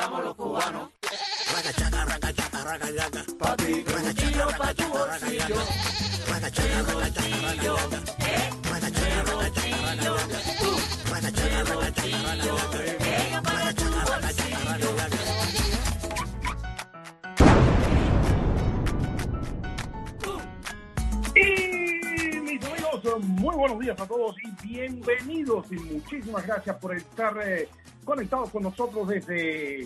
bailamos los cubanos. Ragachaca, ragachaca, ragachaca. Pa' ti, bolsillo, pa' tu bolsillo. Ragachaca, ragachaca, ragachaca. Ragachaca, ragachaca, ragachaca. Ragachaca, ragachaca, ragachaca. Ragachaca, ragachaca, ragachaca. Y mis amigos, muy buenos días a todos y bienvenidos y muchísimas gracias por estar conectados con nosotros desde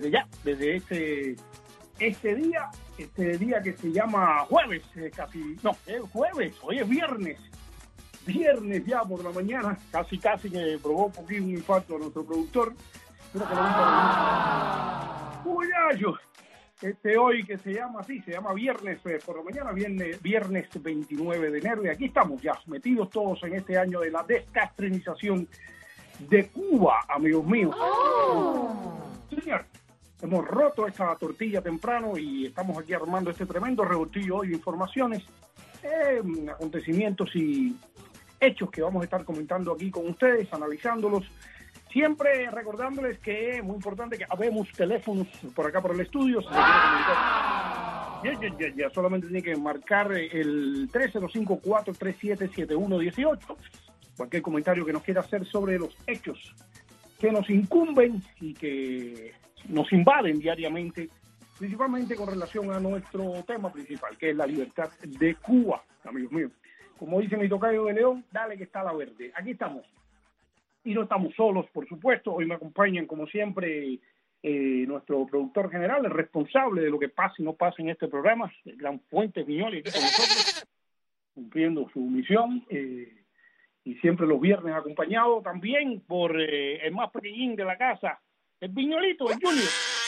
este día que se llama jueves, jueves, hoy es viernes ya por la mañana, casi que provocó un infarto a nuestro productor. Espero que lo muchachos. Hoy que se llama viernes por la mañana, viernes 29 de enero, y aquí estamos ya metidos todos en este año de la descastrinización de Cuba, amigos míos. Señor, hemos roto esta tortilla temprano y estamos aquí armando este tremendo revoltillo hoy de informaciones, acontecimientos y hechos que vamos a estar comentando aquí con ustedes, analizándolos. Siempre recordándoles que es muy importante que habemos teléfonos por acá por el estudio. Si se quiere comunicar, ya solamente tiene que marcar el 305-437-7118. Cualquier comentario que nos quiera hacer sobre los hechos que nos incumben y que nos invaden diariamente, principalmente con relación a nuestro tema principal, que es la libertad de Cuba, amigos míos. Como dice mi tocayo de León, dale que está la verde. Aquí estamos. Y no estamos solos, por supuesto. Hoy me acompañan, como siempre, nuestro productor general, el responsable de lo que pasa y no pasa en este programa, el gran Fuentes Viñoli, aquí con nosotros, cumpliendo su misión. Y siempre los viernes acompañado también por el más pequeñín de la casa, el Viñolito, el Junior.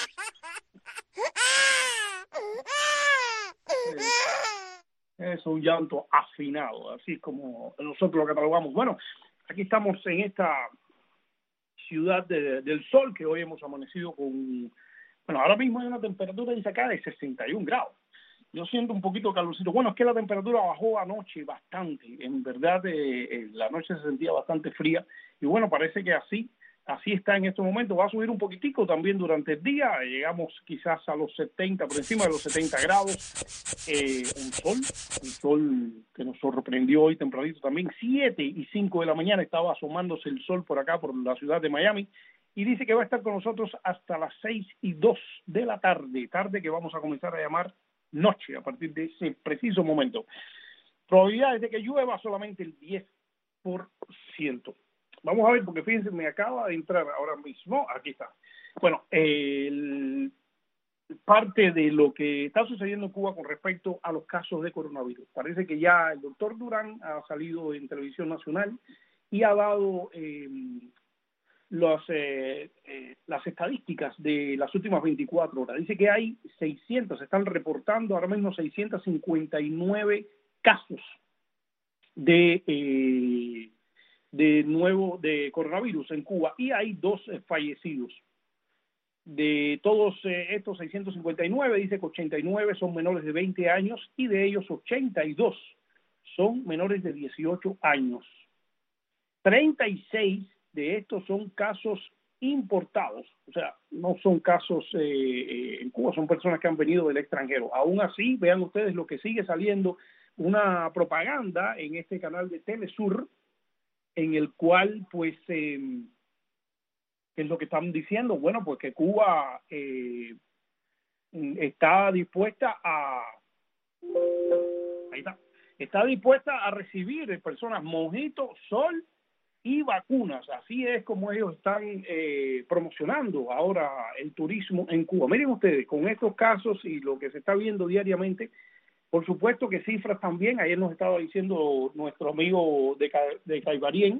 Es un llanto afinado, así como nosotros lo catalogamos. Bueno, aquí estamos en esta ciudad del sol, que hoy hemos amanecido con... Bueno, ahora mismo hay una temperatura dice acá de 61 grados. Yo siento un poquito calorcito. Bueno, es que la temperatura bajó anoche bastante. En verdad, la noche se sentía bastante fría. Y bueno, parece que así está en estos momentos. Va a subir un poquitico también durante el día. Llegamos quizás a los 70, por encima de los 70 grados. Un sol que nos sorprendió hoy tempranito también. 7:05 de la mañana estaba asomándose el sol por acá, por la ciudad de Miami. Y dice que va a estar con nosotros hasta las 6:02 de la tarde. Tarde que vamos a comenzar a llamar noche a partir de ese preciso momento. Probabilidades de que llueva solamente el 10%. Vamos a ver, porque fíjense, me acaba de entrar ahora mismo, aquí está. Bueno, parte de lo que está sucediendo en Cuba con respecto a los casos de coronavirus. Parece que ya el doctor Durán ha salido en televisión nacional y ha dado las estadísticas de las últimas 24 horas. Dice que hay 600, se están reportando ahora mismo 659 casos de coronavirus en Cuba y hay 2 fallecidos. De todos estos 659, dice que 89 son menores de 20 años y de ellos 82 son menores de 18 años. 36 de estos son casos importados, o sea, no son casos en Cuba, son personas que han venido del extranjero. Aún así, vean ustedes lo que sigue saliendo, una propaganda en este canal de Telesur, en el cual, pues, ¿qué es lo que están diciendo? Bueno, pues que Cuba está dispuesta está dispuesta a recibir personas mojito, sol y vacunas. Así es como ellos están promocionando ahora el turismo en Cuba. Miren ustedes, con estos casos y lo que se está viendo diariamente, por supuesto que cifras también. Ayer nos estaba diciendo nuestro amigo de Caibarien,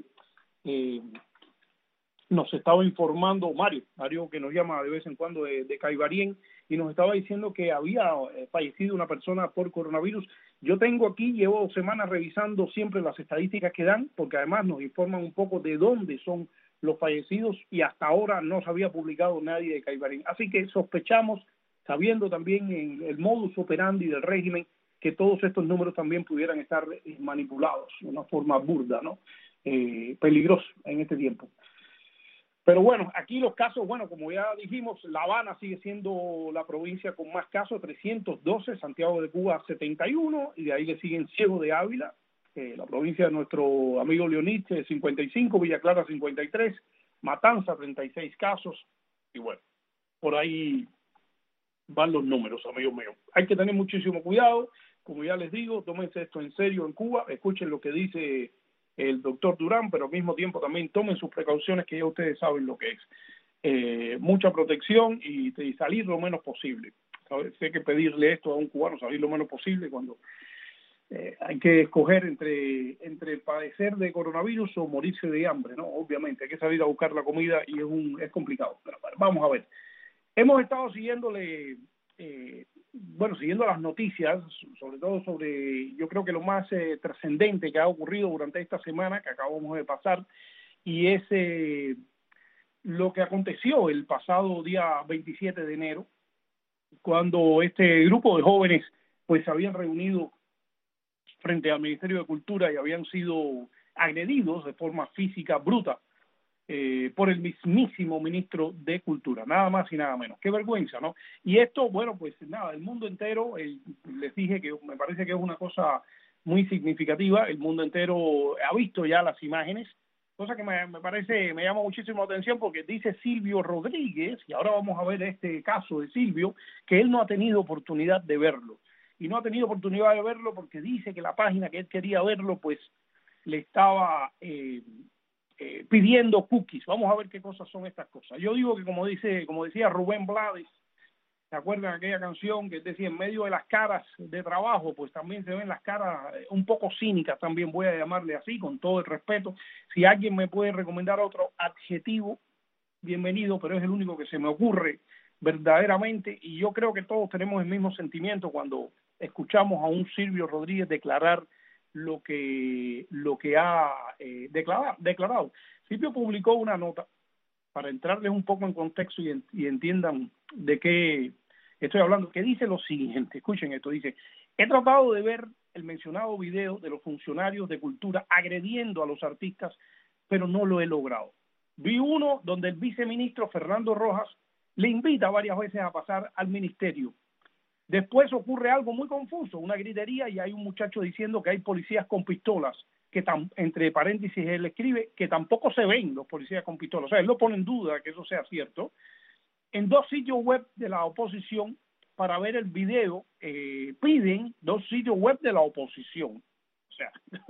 nos estaba informando Mario que nos llama de vez en cuando de Caibarien, y nos estaba diciendo que había fallecido una persona por coronavirus. Yo tengo aquí, llevo semanas revisando siempre las estadísticas que dan, porque además nos informan un poco de dónde son los fallecidos, y hasta ahora no se había publicado nadie de Caibarien. Así que sospechamos, sabiendo también el modus operandi del régimen, que todos estos números también pudieran estar manipulados de una forma burda, ¿no? Peligroso en este tiempo. Pero bueno, aquí los casos, bueno, como ya dijimos, La Habana sigue siendo la provincia con más casos, 312, Santiago de Cuba 71, y de ahí le siguen Ciego de Ávila, la provincia de nuestro amigo Leonid, 55, Villa Clara 53, Matanza 36 casos, y bueno, por ahí van los números, amigos míos. Hay que tener muchísimo cuidado, como ya les digo, tómense esto en serio en Cuba, escuchen lo que dice el doctor Durán, pero al mismo tiempo también tomen sus precauciones, que ya ustedes saben lo que es. Mucha protección y salir lo menos posible. Sé que pedirle esto a un cubano, salir lo menos posible cuando hay que escoger entre padecer de coronavirus o morirse de hambre, ¿no? Obviamente, hay que salir a buscar la comida y es complicado. Pero bueno, vamos a ver. Hemos estado siguiéndole, siguiendo las noticias, sobre todo sobre, yo creo que lo más trascendente que ha ocurrido durante esta semana que acabamos de pasar, y es lo que aconteció el pasado día 27 de enero, cuando este grupo de jóvenes pues se habían reunido frente al Ministerio de Cultura y habían sido agredidos de forma física bruta por el mismísimo ministro de Cultura, nada más y nada menos. Qué vergüenza, ¿no? Y esto, bueno, pues nada, el mundo entero, les dije que me parece que es una cosa muy significativa, el mundo entero ha visto ya las imágenes, cosa que me parece, me llama muchísimo la atención porque dice Silvio Rodríguez, y ahora vamos a ver este caso de Silvio, que él no ha tenido oportunidad de verlo. Y no ha tenido oportunidad de verlo porque dice que la página que él quería verlo, pues le estaba pidiendo cookies. Vamos a ver qué cosas son estas cosas. Yo digo que como decía Rubén Blades, ¿se acuerdan de aquella canción que decía en medio de las caras de trabajo, pues también se ven las caras un poco cínicas, también voy a llamarle así, con todo el respeto? Si alguien me puede recomendar otro adjetivo, bienvenido, pero es el único que se me ocurre verdaderamente, y yo creo que todos tenemos el mismo sentimiento cuando escuchamos a un Silvio Rodríguez declarar lo que ha declarado. Silvio publicó una nota para entrarles un poco en contexto y entiendan de qué estoy hablando, que dice lo siguiente, escuchen esto, dice: he tratado de ver el mencionado video de los funcionarios de cultura agrediendo a los artistas, pero no lo he logrado. Vi uno donde el viceministro Fernando Rojas le invita varias veces a pasar al ministerio. Después ocurre algo muy confuso, una gritería, y hay un muchacho diciendo que hay policías con pistolas, que entre paréntesis él escribe que tampoco se ven los policías con pistolas. O sea, él lo pone en duda que eso sea cierto. En 2 sitios web de la oposición, para ver el video, piden 2 sitios web de la oposición. O sea,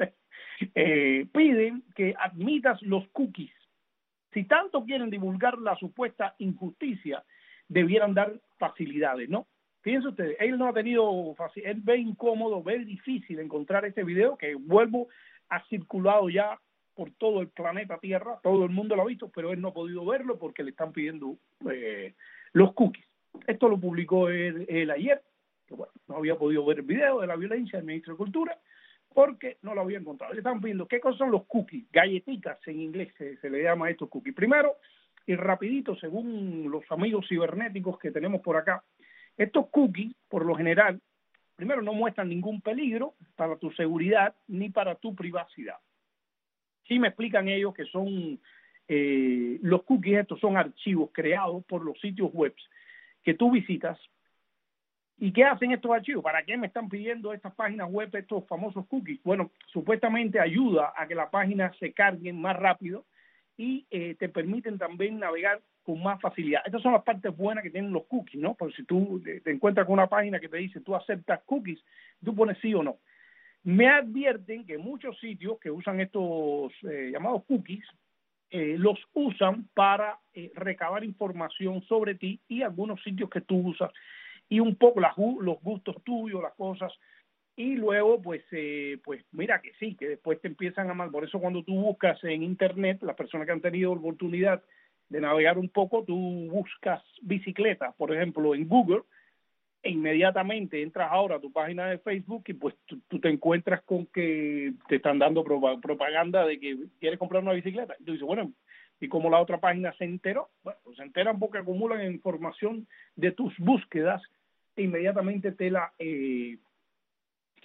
piden que admitas los cookies. Si tanto quieren divulgar la supuesta injusticia, debieran dar facilidades, ¿no? Fíjense ustedes, él no ha tenido fácil, él ve incómodo, ve difícil encontrar este video, que ha circulado ya por todo el planeta Tierra, todo el mundo lo ha visto, pero él no ha podido verlo porque le están pidiendo los cookies. Esto lo publicó él ayer, que bueno, no había podido ver el video de la violencia del ministro de Cultura porque no lo había encontrado. Le están pidiendo, ¿qué cosas son los cookies? Galletitas en inglés se le llama a estos cookies. Primero, y rapidito, según los amigos cibernéticos que tenemos por acá, estos cookies, por lo general, primero no muestran ningún peligro para tu seguridad ni para tu privacidad. Sí me explican ellos que son, los cookies estos son archivos creados por los sitios web que tú visitas. ¿Y qué hacen estos archivos? ¿Para qué me están pidiendo estas páginas web, estos famosos cookies? Bueno, supuestamente ayuda a que la página se cargue más rápido y te permiten también navegar con más facilidad. Estas son las partes buenas que tienen los cookies, ¿no? Porque si tú te encuentras con una página que te dice tú aceptas cookies, tú pones sí o no. Me advierten que muchos sitios que usan estos llamados cookies los usan para recabar información sobre ti y algunos sitios que tú usas y un poco los gustos tuyos, las cosas. Y luego, pues mira que sí, que después te empiezan a mal. Por eso cuando tú buscas en Internet, las personas que han tenido oportunidad de navegar un poco, tú buscas bicicleta, por ejemplo, en Google, e inmediatamente entras ahora a tu página de Facebook y pues tú te encuentras con que te están dando propaganda de que quieres comprar una bicicleta. Y tú dices, bueno, ¿y cómo la otra página se enteró? Bueno, pues se enteran porque acumulan información de tus búsquedas e inmediatamente te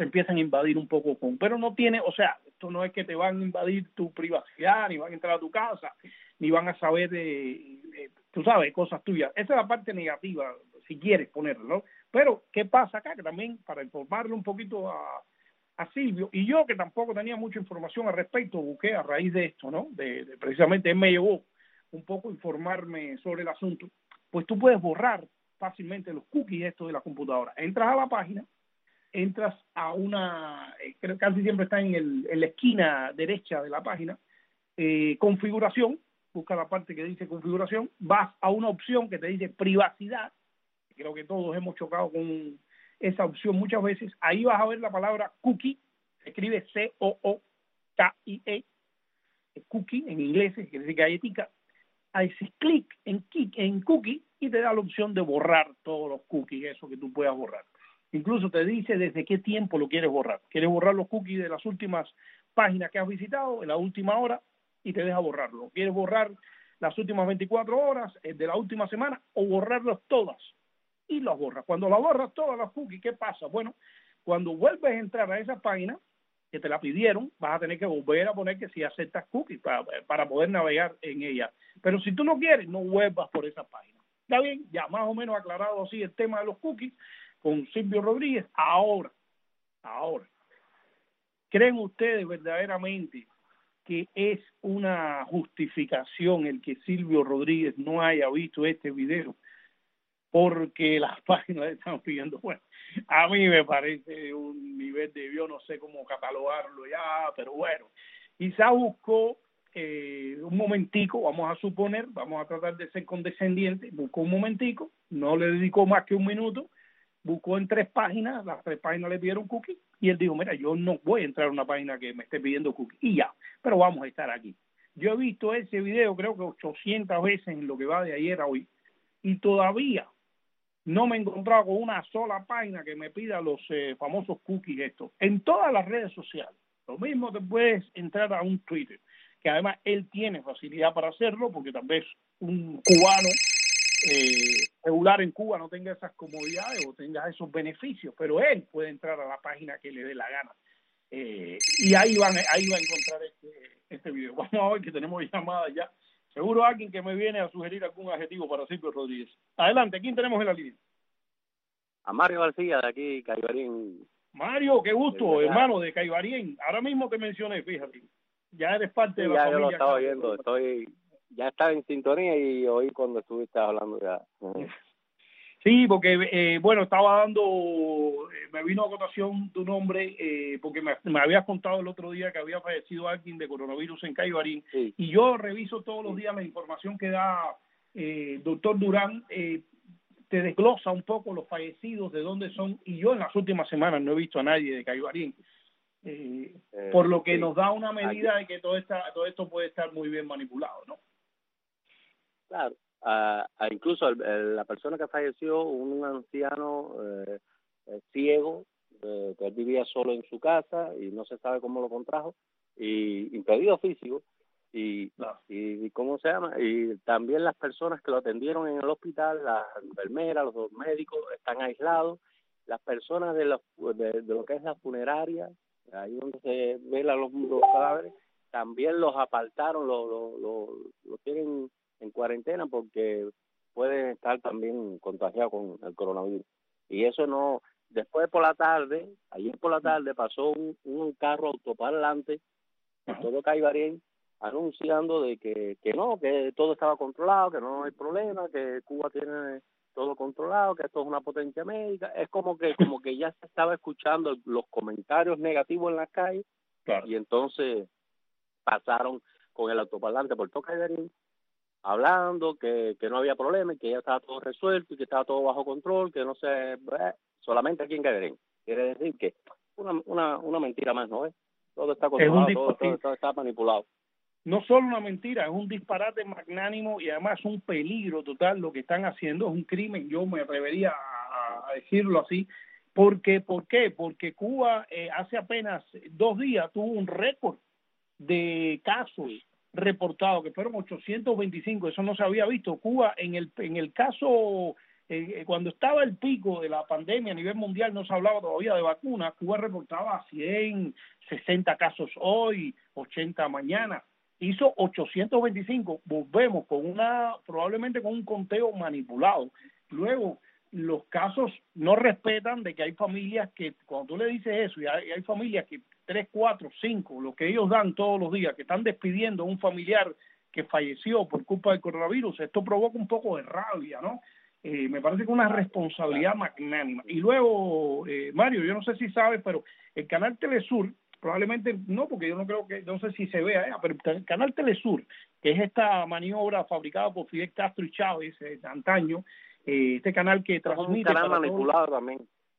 se empiezan a invadir un poco pero no tiene, o sea, esto no es que te van a invadir tu privacidad, ni van a entrar a tu casa, ni van a saber tú sabes, cosas tuyas. Esa es la parte negativa, si quieres ponerlo, ¿no? Pero, ¿qué pasa acá? Que también, para informarle un poquito a Silvio, y yo que tampoco tenía mucha información al respecto, busqué a raíz de esto, ¿no? Precisamente él me llevó un poco a informarme sobre el asunto, pues tú puedes borrar fácilmente los cookies estos de la computadora. Entras a la página, entras a una, creo que casi siempre está en la esquina derecha de la página, configuración, busca la parte que dice configuración, vas a una opción que te dice privacidad, creo que todos hemos chocado con esa opción muchas veces. Ahí vas a ver la palabra cookie, se escribe C-O-O-K-I-E, cookie en inglés, quiere decir galletica. Haces clic en cookie y te da la opción de borrar todos los cookies, eso que tú puedas borrar. Incluso te dice desde qué tiempo lo quieres borrar. Quieres borrar los cookies de las últimas páginas que has visitado, en la última hora, y te deja borrarlo. Quieres borrar las últimas 24 horas de la última semana o borrarlas todas. Y las borras. Cuando las borras todas las cookies, ¿qué pasa? Bueno, cuando vuelves a entrar a esa página que te la pidieron, vas a tener que volver a poner que si aceptas cookies para poder navegar en ella. Pero si tú no quieres, no vuelvas por esa página. Está bien, ya más o menos aclarado así el tema de los cookies con Silvio Rodríguez. Ahora, ¿creen ustedes verdaderamente que es una justificación el que Silvio Rodríguez no haya visto este video? Porque las páginas le están pidiendo, bueno, a mí me parece un nivel de, yo no sé cómo catalogarlo ya, pero bueno, quizá buscó un momentico, vamos a suponer, vamos a tratar de ser condescendientes, buscó un momentico, no le dedicó más que un minuto, buscó en 3 páginas, las 3 páginas le pidieron cookies, y él dijo, mira, yo no voy a entrar a una página que me esté pidiendo cookies, y ya, pero vamos a estar aquí. Yo he visto ese video creo que 800 veces en lo que va de ayer a hoy, y todavía no me he encontrado con una sola página que me pida los famosos cookies estos. En todas las redes sociales. Lo mismo te puedes entrar a un Twitter, que además él tiene facilidad para hacerlo, porque tal vez un cubano regular en Cuba no tenga esas comodidades o tenga esos beneficios, pero él puede entrar a la página que le dé la gana. Y ahí va a encontrar este video. Vamos a ver que tenemos llamadas ya. Seguro alguien que me viene a sugerir algún adjetivo para Silvio Rodríguez. Adelante, ¿quién tenemos en la línea? A Mario García, de aquí, Caibarín. Mario, qué gusto, hermano, de Caibarín. Ahora mismo te mencioné, fíjate. Ya eres parte de la familia. Ya yo lo estaba oyendo, ya estaba en sintonía y oí cuando estuviste hablando ya. Sí, porque, bueno, estaba dando, me vino a cotación tu nombre, porque me habías contado el otro día que había fallecido alguien de coronavirus en Caibarín, sí. Y yo reviso todos los días la información que da doctor Durán, te desglosa un poco los fallecidos, de dónde son, y yo en las últimas semanas no he visto a nadie de Caibarín, por lo que nos da una medida de que todo esto puede estar muy bien manipulado, ¿no? Claro. Incluso la persona que falleció, un anciano ciego, que él vivía solo en su casa y no se sabe cómo lo contrajo, y impedido físico, y ¿cómo se llama? Y también las personas que lo atendieron en el hospital, las enfermeras, los 2 médicos, están aislados. Las personas de lo que es la funeraria, ahí donde se velan los cadáveres, también los apartaron, los tienen en cuarentena porque pueden estar también contagiados con el coronavirus. Y eso no, después por la tarde, ayer por la tarde pasó un carro autoparlante en todo Caibarín anunciando de que no, que todo estaba controlado, que no hay problema, que Cuba tiene todo controlado, que esto es una potencia médica. Es como que ya se estaba escuchando los comentarios negativos en las calles, claro. Y entonces pasaron con el autoparlante por todo Caibarín hablando que no había problema y que ya estaba todo resuelto y que estaba todo bajo control, que no se solamente aquí en Caibarín. Quiere decir que una mentira más, ¿no es? Todo está controlado, todo está manipulado. No solo una mentira, es un disparate magnánimo y además un peligro total. Lo que están haciendo es un crimen, yo me atrevería a decirlo así. ¿Por qué? Porque Cuba hace apenas 2 días tuvo un récord de casos reportados, que fueron 825, eso no se había visto. Cuba en el caso cuando estaba el pico de la pandemia a nivel mundial no se hablaba todavía de vacunas. Cuba reportaba 100, 60 casos hoy, 80 mañana. Hizo 825. Volvemos con probablemente con un conteo manipulado. Luego, los casos no respetan de que hay familias que, cuando tú le dices eso, y hay familias que 3, 4, 5, lo que ellos dan todos los días, que están despidiendo a un familiar que falleció por culpa del coronavirus, esto provoca un poco de rabia, ¿no? Me parece que una responsabilidad magnánima. Y luego, Mario, yo no sé si sabes, pero el canal Telesur, probablemente no, porque yo no sé si se vea, pero el canal Telesur, que es esta maniobra fabricada por Fidel Castro y Chávez de antaño, este canal que transmite... Es un canal manipulado también.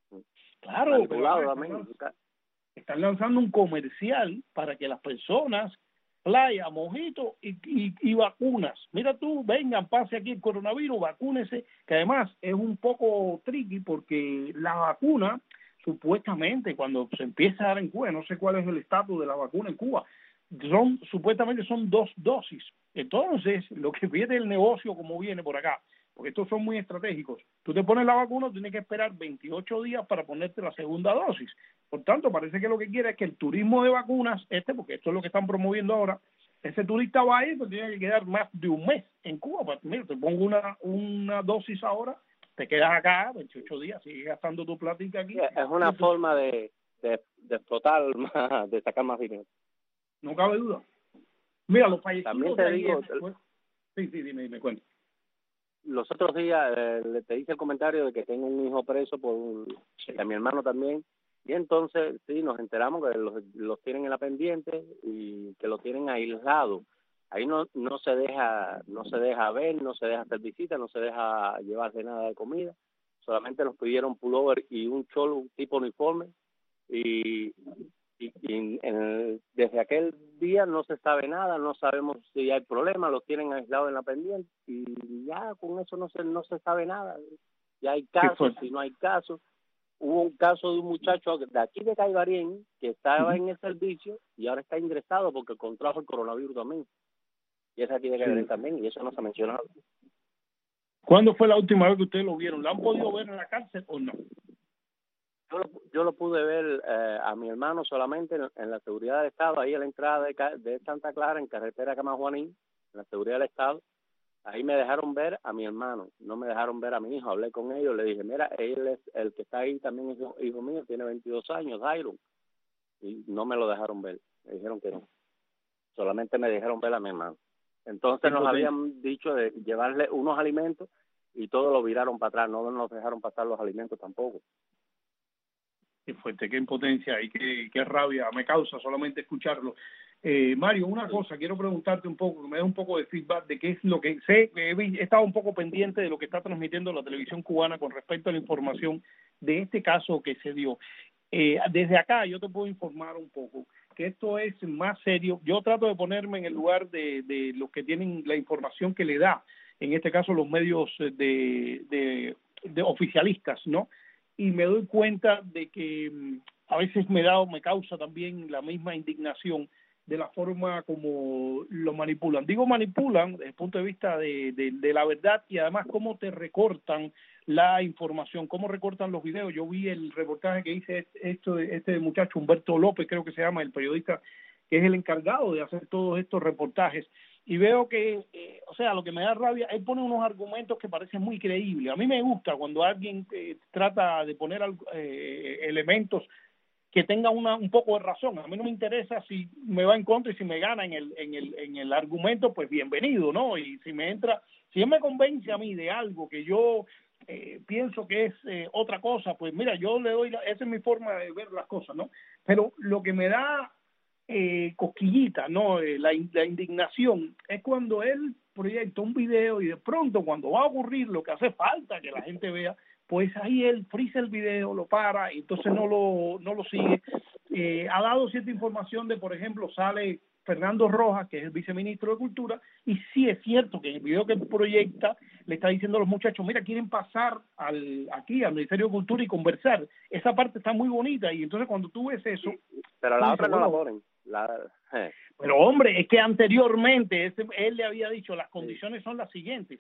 Claro, manipulado también. Están lanzando un comercial para que las personas, playa, mojito y vacunas. Mira tú, vengan, pase aquí el coronavirus, vacúnese, que además es un poco tricky porque la vacuna, supuestamente, cuando se empieza a dar en Cuba, no sé cuál es el estatus de la vacuna en Cuba, supuestamente son 2 dosis. Entonces, lo que viene el negocio como viene por acá, porque estos son muy estratégicos. Tú te pones la vacuna, tienes que esperar 28 días para ponerte la segunda dosis. Por tanto, parece que lo que quiere es que el turismo de vacunas, porque esto es lo que están promoviendo ahora, ese turista va a ir, pero tiene que quedar más de un mes en Cuba. Pues, mira, te pongo una dosis ahora, te quedas acá 28 días, sigues gastando tu platica aquí. Es una forma de explotar más, de sacar más dinero. No cabe duda. Mira, los fallecidos... También te digo... Sí, dime, cuenta. Los otros días te hice el comentario de que tengo un hijo preso que a mi hermano también, y entonces sí nos enteramos que los tienen en la pendiente y que lo tienen aislado. Ahí no se deja ver, no se deja hacer visitas, no se deja llevarse nada de comida, solamente nos pidieron pullover y un cholo tipo uniforme, y desde aquel día no se sabe nada, no sabemos si hay problemas, los tienen aislados en la pendiente y ya con eso no se sabe nada. Ya hay casos, si no hay casos. Hubo un caso de un muchacho de aquí de Caibarien que estaba en el servicio y ahora está ingresado porque contrajo el coronavirus también. Y es aquí de Caibarien también, y eso no se ha mencionado. ¿Cuándo fue la última vez que ustedes lo vieron? ¿La han podido ver en la cárcel o no? Yo lo pude ver a mi hermano solamente en la seguridad del Estado, ahí a la entrada de Santa Clara, en carretera Camajuanín, en la seguridad del Estado. Ahí me dejaron ver a mi hermano, no me dejaron ver a mi hijo. Hablé con ellos, le dije, mira, él es el que está ahí, también es hijo mío, tiene 22 años, Jairo. Y no me lo dejaron ver, me dijeron que no. Solamente me dejaron ver a mi hermano. Entonces nos habían dicho de llevarle unos alimentos y todo lo viraron para atrás, no nos dejaron pasar los alimentos tampoco. Qué fuerte, qué impotencia y qué rabia me causa solamente escucharlo. Mario, una cosa, quiero preguntarte un poco, que me des un poco de feedback de qué es lo que sé, he estado un poco pendiente de lo que está transmitiendo la televisión cubana con respecto a la información de este caso que se dio. Desde acá yo te puedo informar un poco que esto es más serio. Yo trato de ponerme en el lugar de los que tienen la información que le da, en este caso los medios de oficialistas, ¿no? Y me doy cuenta de que a veces me causa también la misma indignación de la forma como lo manipulan. Digo manipulan desde el punto de vista de la verdad y además cómo te recortan la información, cómo recortan los videos. Yo vi el reportaje que hice este muchacho Humberto López, creo que se llama, el periodista que es el encargado de hacer todos estos reportajes. Y veo que, lo que me da rabia, él pone unos argumentos que parecen muy creíbles. A mí me gusta cuando alguien trata de poner elementos que tengan un poco de razón. A mí no me interesa si me va en contra y si me gana en el argumento, pues bienvenido, ¿no? Y si él me convence a mí de algo que yo pienso que es otra cosa, pues mira, yo le doy, esa es mi forma de ver las cosas, ¿no? Pero lo que me da cosquillita, ¿no? La indignación es cuando él proyecta un video y de pronto cuando va a ocurrir lo que hace falta que la gente vea, pues ahí él frisa el video, lo para y entonces no lo sigue. Ha dado cierta información de, por ejemplo, sale Fernando Rojas, que es el viceministro de Cultura, y sí es cierto que en el video que proyecta le está diciendo a los muchachos, mira, quieren pasar aquí al Ministerio de Cultura y conversar. Esa parte está muy bonita y entonces cuando tú ves eso... Pero la otra no la ponen. Pero hombre, es que anteriormente él le había dicho las condiciones son las siguientes.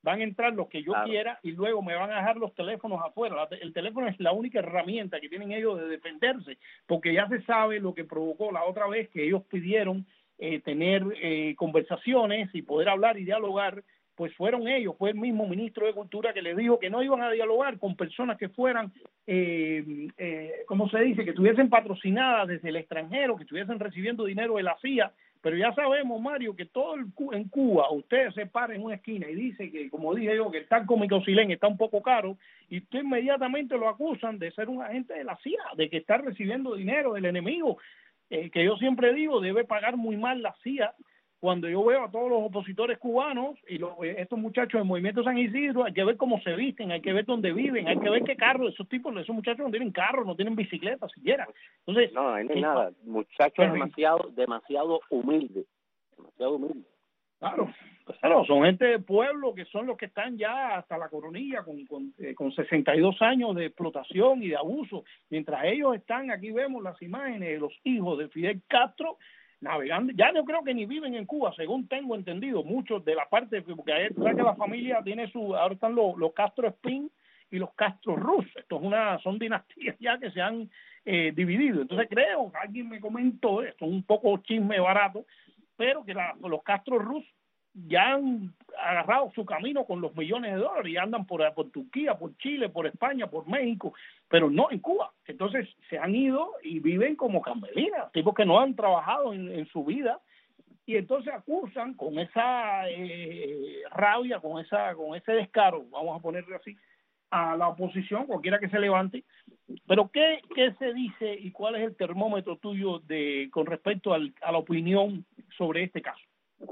van a entrar los que yo Claro. quiera y luego me van a dejar los teléfonos afuera. El teléfono es la única herramienta que tienen ellos de defenderse, porque ya se sabe lo que provocó la otra vez que ellos pidieron tener conversaciones y poder hablar y dialogar. Pues fueron ellos, fue el mismo ministro de Cultura que les dijo que no iban a dialogar con personas que fueran, ¿cómo se dice?, que estuviesen patrocinadas desde el extranjero, que estuviesen recibiendo dinero de la CIA. Pero ya sabemos, Mario, que todo en Cuba, usted se para en una esquina y dice que, como dije yo, que el tal cómico Silén está un poco caro, y usted inmediatamente lo acusan de ser un agente de la CIA, de que está recibiendo dinero del enemigo, que yo siempre digo, debe pagar muy mal la CIA. Cuando yo veo a todos los opositores cubanos y estos muchachos del Movimiento San Isidro, hay que ver cómo se visten, hay que ver dónde viven, hay que ver qué carro, esos muchachos no tienen carro, no tienen bicicleta siquiera. Entonces, No, ahí no hay nada. Muchachos demasiado humildes. Demasiado humildes. Claro, son gente de pueblo que son los que están ya hasta la coronilla con 62 años de explotación y de abuso. Mientras ellos están, aquí vemos las imágenes de los hijos de Fidel Castro navegando. Ya yo creo que ni viven en Cuba, según tengo entendido, muchos de la parte, porque ahí sabes que la familia tiene ahora están los Castro Espín y los Castro Ruz. Esto son dinastías ya que se han dividido. Entonces creo, alguien me comentó, esto es un poco chisme barato, pero que los Castro Ruz ya han agarrado su camino con los millones de dólares y andan por Turquía, por Chile, por España, por México, pero no en Cuba. Entonces se han ido y viven como campesinas, tipos que no han trabajado en su vida, y entonces acusan con esa rabia, con ese descaro, vamos a ponerle así, a la oposición, cualquiera que se levante. Pero ¿qué se dice y cuál es el termómetro tuyo con respecto a la opinión sobre este caso?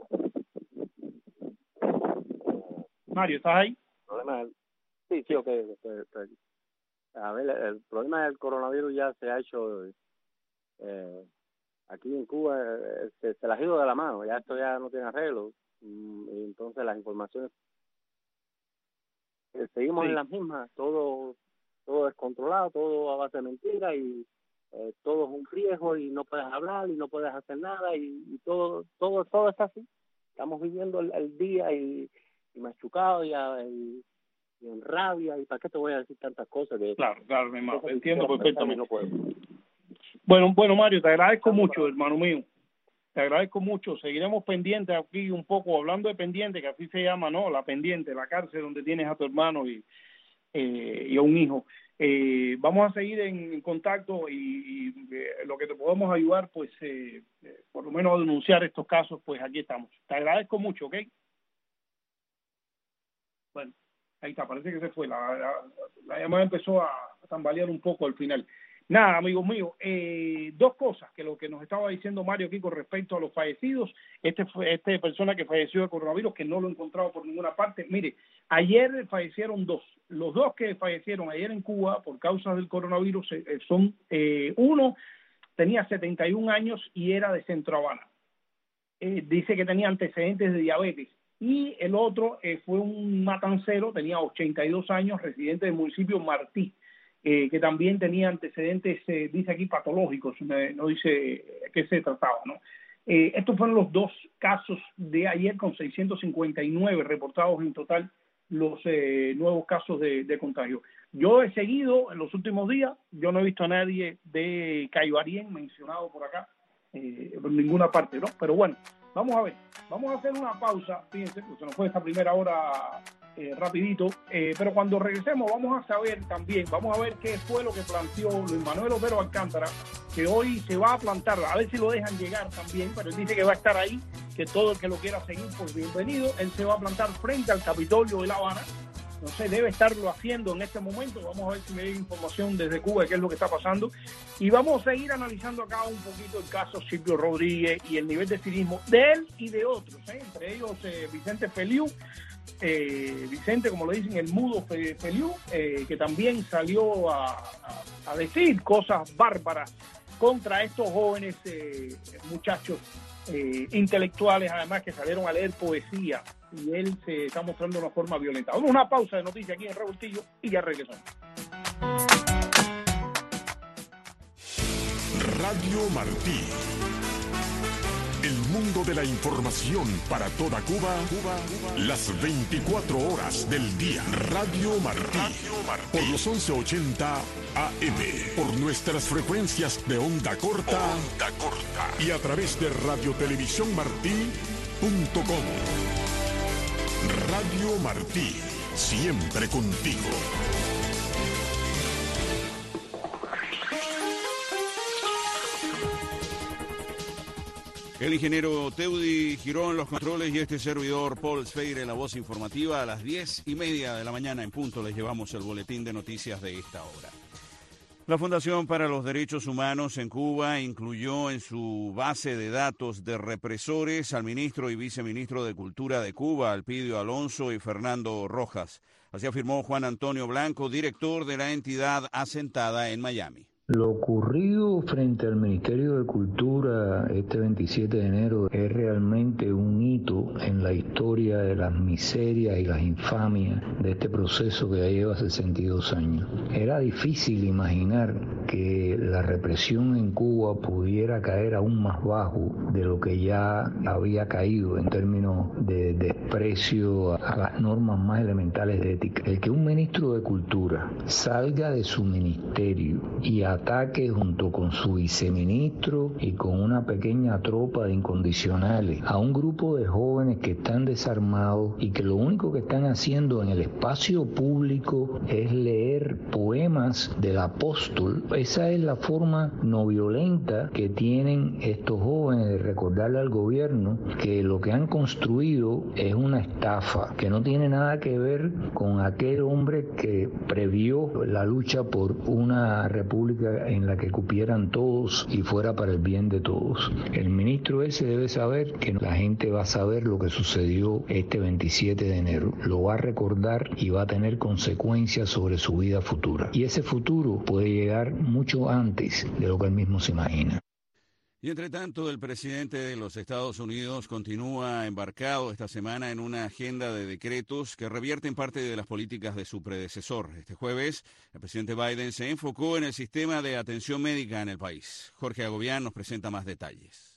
Mario, ¿estás ahí? Sí, ok. A ver, el problema del coronavirus ya se ha hecho aquí en Cuba, se las ha ido de la mano, ya esto ya no tiene arreglo, y entonces las informaciones seguimos en las mismas, todo descontrolado, todo a base de mentiras, y todo es un riesgo, y no puedes hablar y no puedes hacer nada, y todo está así. Estamos viviendo el día y machucado y en rabia, y para qué te voy a decir tantas cosas. Claro, mi hermano, entiendo perfectamente. No puedo. Bueno, Mario, te agradezco mucho, hermano mío. Te agradezco mucho. Seguiremos pendientes aquí un poco, hablando de pendiente, que así se llama, ¿no? La pendiente, la cárcel donde tienes a tu hermano y a un hijo. Vamos a seguir en contacto y lo que te podemos ayudar, pues, por lo menos a denunciar estos casos, pues aquí estamos. Te agradezco mucho, ¿ok? Bueno, ahí está, parece que se fue. La llamada empezó a tambalear un poco al final. Nada, amigos míos, dos cosas que lo que nos estaba diciendo Mario aquí con respecto a los fallecidos. Esta persona que falleció de coronavirus, que no lo he encontrado por ninguna parte. Mire, ayer fallecieron dos. Los dos que fallecieron ayer en Cuba por causa del coronavirus son, uno tenía 71 años y era de Centro Habana. Dice que tenía antecedentes de diabetes. Y el otro fue un matancero, tenía 82 años, residente del municipio Martí, que también tenía antecedentes, dice aquí, patológicos, no dice qué se trataba, ¿no? Estos fueron los dos casos de ayer, con 659 reportados en total los nuevos casos de contagio. Yo he seguido en los últimos días, yo no he visto a nadie de Caibarien mencionado por acá, por ninguna parte, ¿no? Pero bueno, vamos a ver, vamos a hacer una pausa, fíjense, pues se nos fue esta primera hora rapidito, pero cuando regresemos vamos a saber también, vamos a ver qué fue lo que planteó Luis Manuel Otero Alcántara, que hoy se va a plantar, a ver si lo dejan llegar también, pero él dice que va a estar ahí, que todo el que lo quiera seguir, pues bienvenido. Él se va a plantar frente al Capitolio de La Habana, no sé, debe estarlo haciendo en este momento. Vamos a ver si me hay información desde Cuba de qué es lo que está pasando. Y vamos a seguir analizando acá un poquito el caso Silvio Rodríguez y el nivel de cinismo de él y de otros, entre ellos Vicente Feliu, Vicente, como le dicen, el mudo Feliu, que también salió a decir cosas bárbaras contra estos jóvenes muchachos intelectuales, además, que salieron a leer poesía, y él se está mostrando de una forma violenta. Vamos a una pausa de noticias aquí en Revoltillo y ya regresamos. Radio Martí, El mundo de la información para toda Cuba, las 24 horas del día. Radio Martí, por los 1180 AM, por nuestras frecuencias de onda corta, y a través de radiotelevisiónmartí.com. Radio Martí, siempre contigo. El ingeniero Teudi Girón, los controles, y este servidor Paul Sfeire, la voz informativa. A las 10:30 de la mañana en punto les llevamos el boletín de noticias de esta hora. La Fundación para los Derechos Humanos en Cuba incluyó en su base de datos de represores al ministro y viceministro de Cultura de Cuba, Alpidio Alonso y Fernando Rojas. Así afirmó Juan Antonio Blanco, director de la entidad asentada en Miami. Lo ocurrido frente al Ministerio de Cultura este 27 de enero es realmente un hito en la historia de las miserias y las infamias de este proceso que ya lleva 62 años. Era difícil imaginar que la represión en Cuba pudiera caer aún más bajo de lo que ya había caído en términos de desprecio a las normas más elementales de ética. El que un ministro de Cultura salga de su ministerio y ataque junto con su viceministro y con una pequeña tropa de incondicionales a un grupo de jóvenes que están desarmados y que lo único que están haciendo en el espacio público es leer poemas del apóstol. Esa es la forma no violenta que tienen estos jóvenes de recordarle al gobierno que lo que han construido es una estafa, que no tiene nada que ver con aquel hombre que previó la lucha por una república en la que cupieran todos y fuera para el bien de todos. El ministro ese debe saber que la gente va a saber lo que sucedió este 27 de enero, lo va a recordar y va a tener consecuencias sobre su vida futura. Y ese futuro puede llegar mucho antes de lo que él mismo se imagina. Y entre tanto, el presidente de los Estados Unidos continúa embarcado esta semana en una agenda de decretos que revierten parte de las políticas de su predecesor. Este jueves, el presidente Biden se enfocó en el sistema de atención médica en el país. Jorge Agobián nos presenta más detalles.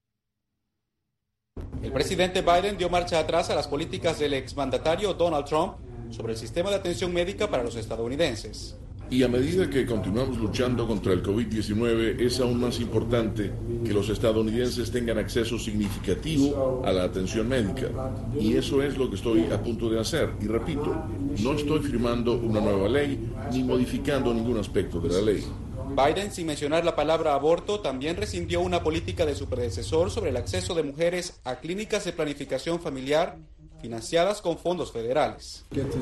El presidente Biden dio marcha atrás a las políticas del exmandatario Donald Trump sobre el sistema de atención médica para los estadounidenses. Y a medida que continuamos luchando contra el COVID-19, es aún más importante que los estadounidenses tengan acceso significativo a la atención médica. Y eso es lo que estoy a punto de hacer. Y repito, no estoy firmando una nueva ley ni modificando ningún aspecto de la ley. Biden, sin mencionar la palabra aborto, también rescindió una política de su predecesor sobre el acceso de mujeres a clínicas de planificación familiar financiadas con fondos federales.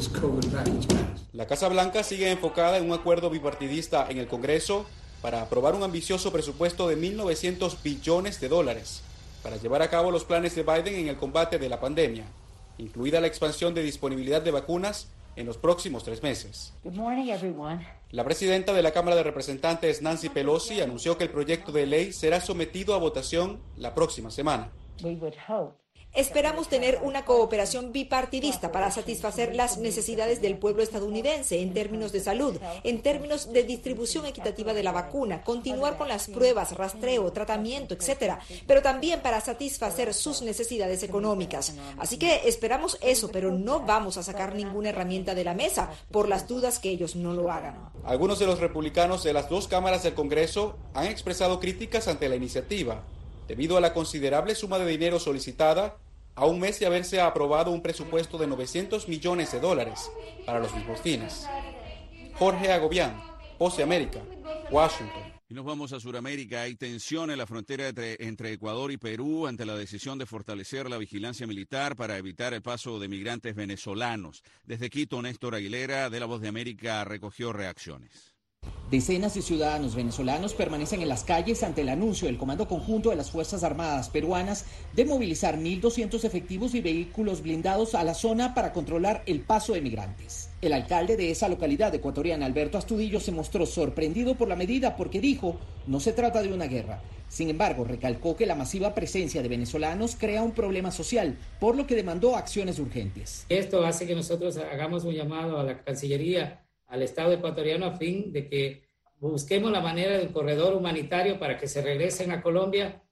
La Casa Blanca sigue enfocada en un acuerdo bipartidista en el Congreso para aprobar un ambicioso presupuesto de $1.900 billones para llevar a cabo los planes de Biden en el combate de la pandemia, incluida la expansión de disponibilidad de vacunas en los próximos 3 meses. Good morning, everyone. La presidenta de la Cámara de Representantes, Nancy Pelosi, anunció que el proyecto de ley será sometido a votación la próxima semana. Esperamos tener una cooperación bipartidista para satisfacer las necesidades del pueblo estadounidense en términos de salud, en términos de distribución equitativa de la vacuna, continuar con las pruebas, rastreo, tratamiento, etcétera, pero también para satisfacer sus necesidades económicas. Así que esperamos eso, pero no vamos a sacar ninguna herramienta de la mesa por las dudas que ellos no lo hagan. Algunos de los republicanos de las 2 cámaras del Congreso han expresado críticas ante la iniciativa, debido a la considerable suma de dinero solicitada a un mes de haberse aprobado un presupuesto de $900 millones para los mismos fines. Jorge Agobián, Voz de América, Washington. Y nos vamos a Sudamérica. Hay tensión en la frontera entre Ecuador y Perú ante la decisión de fortalecer la vigilancia militar para evitar el paso de migrantes venezolanos. Desde Quito, Néstor Aguilera, de La Voz de América, recogió reacciones. Decenas de ciudadanos venezolanos permanecen en las calles ante el anuncio del Comando Conjunto de las Fuerzas Armadas peruanas de movilizar 1.200 efectivos y vehículos blindados a la zona para controlar el paso de migrantes. El alcalde de esa localidad ecuatoriana, Alberto Astudillo, se mostró sorprendido por la medida porque dijo, no se trata de una guerra. Sin embargo, recalcó que la masiva presencia de venezolanos crea un problema social, por lo que demandó acciones urgentes. Esto hace que nosotros hagamos un llamado a la Cancillería, al Estado ecuatoriano, a fin de que busquemos la manera del corredor humanitario para que se regresen a Colombia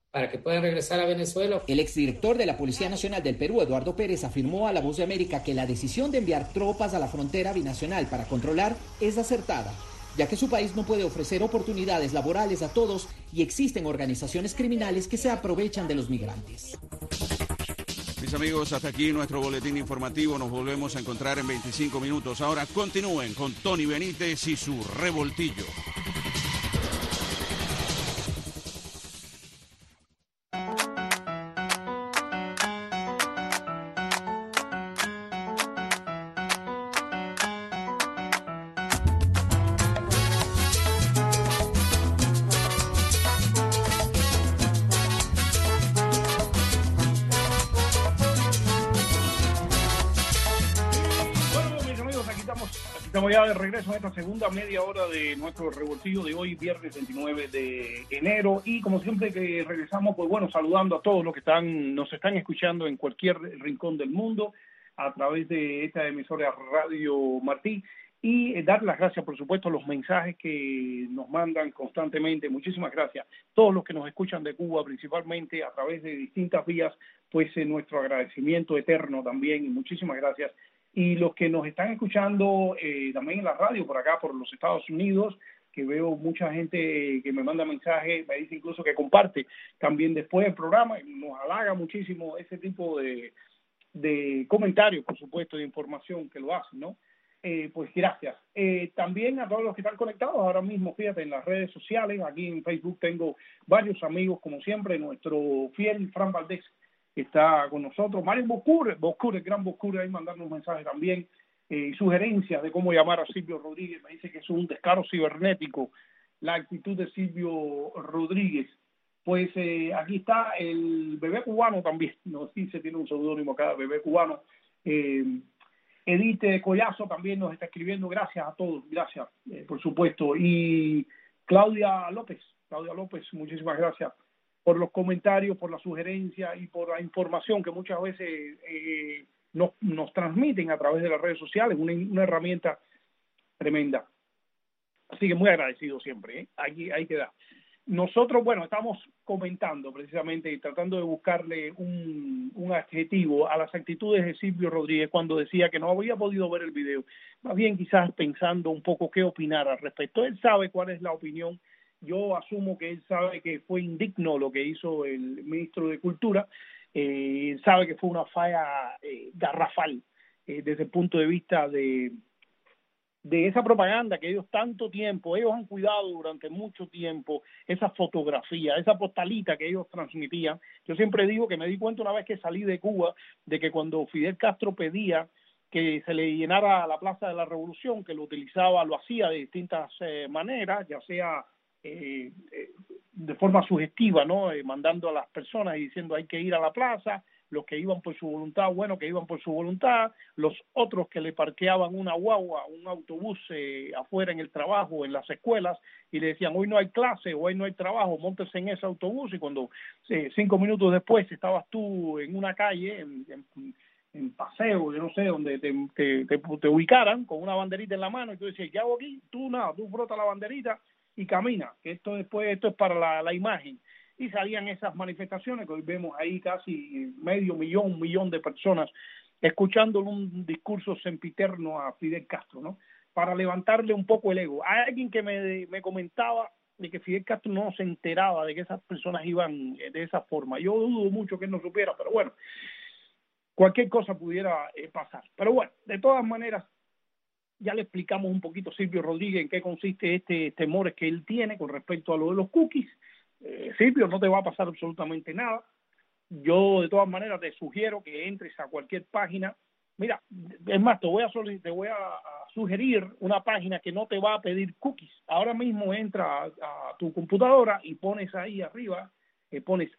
para que puedan regresar a Venezuela. El exdirector de la Policía Nacional del Perú, Eduardo Pérez, afirmó a La Voz de América que la decisión de enviar tropas a la frontera binacional para controlar es acertada, ya que su país no puede ofrecer oportunidades laborales a todos y existen organizaciones criminales que se aprovechan de los migrantes. Mis amigos, hasta aquí nuestro boletín informativo. Nos volvemos a encontrar en 25 minutos. Ahora continúen con Tony Benítez y su revoltillo. Estamos ya de regreso en esta segunda media hora de nuestro revoltillo de hoy, viernes 29 de enero. Y como siempre que regresamos, pues bueno, saludando a todos los que nos están escuchando en cualquier rincón del mundo a través de esta emisora Radio Martí. Y dar las gracias, por supuesto, a los mensajes que nos mandan constantemente. Muchísimas gracias. Todos los que nos escuchan de Cuba, principalmente a través de distintas vías, pues nuestro agradecimiento eterno también. Y muchísimas gracias. Y los que nos están escuchando también en la radio por acá, por los Estados Unidos, que veo mucha gente que me manda mensajes, me dice incluso que comparte también después del programa, y nos halaga muchísimo ese tipo de comentarios, por supuesto, de información que lo hacen, ¿no? Pues gracias. También a todos los que están conectados ahora mismo, fíjate, en las redes sociales, aquí en Facebook tengo varios amigos, como siempre, nuestro fiel Fran Valdés, que está con nosotros, Mario Boscure, el gran Boscure, ahí mandarnos un mensaje también, sugerencias de cómo llamar a Silvio Rodríguez. Me dice que es un descaro cibernético la actitud de Silvio Rodríguez. Pues aquí está el bebé cubano también, nos dice, tiene un seudónimo acá, bebé cubano. Edith Collazo también nos está escribiendo, gracias a todos, gracias, por supuesto. Y Claudia López, muchísimas gracias por los comentarios, por la sugerencia y por la información que muchas veces nos transmiten a través de las redes sociales, una herramienta tremenda. Así que muy agradecido siempre, Aquí hay que dar. Nosotros, bueno, estamos comentando precisamente, tratando de buscarle un adjetivo a las actitudes de Silvio Rodríguez cuando decía que no había podido ver el video. Más bien quizás pensando un poco qué opinar al respecto. Él sabe cuál es la opinión. Yo asumo que él sabe que fue indigno lo que hizo el ministro de Cultura, sabe que fue una falla garrafal desde el punto de vista de esa propaganda que ellos han cuidado durante mucho tiempo, esa fotografía, esa postalita que ellos transmitían. Yo siempre digo que me di cuenta una vez que salí de Cuba de que cuando Fidel Castro pedía que se le llenara la Plaza de la Revolución, que lo hacía de distintas maneras, ya sea de forma sugestiva, ¿no? Mandando a las personas y diciendo hay que ir a la plaza, los que iban por su voluntad, bueno, que iban por su voluntad, los otros que le parqueaban una guagua, un autobús afuera en el trabajo, en las escuelas, y le decían hoy no hay clase, hoy no hay trabajo, móntese en ese autobús, y cuando 5 minutos después estabas tú en una calle, en paseo, yo no sé, donde te ubicaran con una banderita en la mano, y tú decías, ¿qué hago aquí? Tú frotas la banderita y camina, que esto es para la imagen. Y salían esas manifestaciones que hoy vemos ahí casi un millón de personas escuchando un discurso sempiterno a Fidel Castro, ¿no? Para levantarle un poco el ego. Hay alguien que me comentaba de que Fidel Castro no se enteraba de que esas personas iban de esa forma. Yo dudo mucho que él no supiera, pero bueno, cualquier cosa pudiera pasar. Pero bueno, de todas maneras, ya le explicamos un poquito a Silvio Rodríguez en qué consiste este temores que él tiene con respecto a lo de los cookies. Silvio, no te va a pasar absolutamente nada. Yo de todas maneras te sugiero que entres a cualquier página. Mira, es más, te voy a sugerir una página que no te va a pedir cookies. Ahora mismo entra a tu computadora y pones ahí arriba, pones